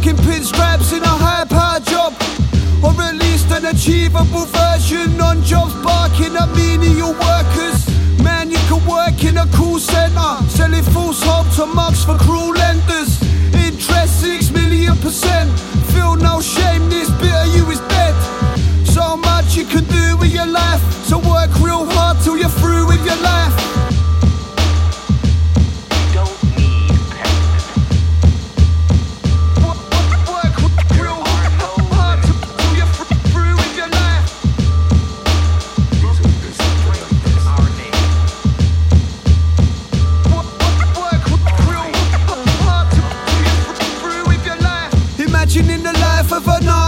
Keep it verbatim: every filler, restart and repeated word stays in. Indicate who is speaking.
Speaker 1: Rocking pinstripes in a high-powered job, or at least an achievable version. On jobs barking at menial workers. Man, you could work in a call centre, selling false hope to mugs for cruel lenders. Interest six million percent. Feel no shame, this bit of you is dead. So much you can do with your life, so work real hard till you're through with your life. Imagining the life of an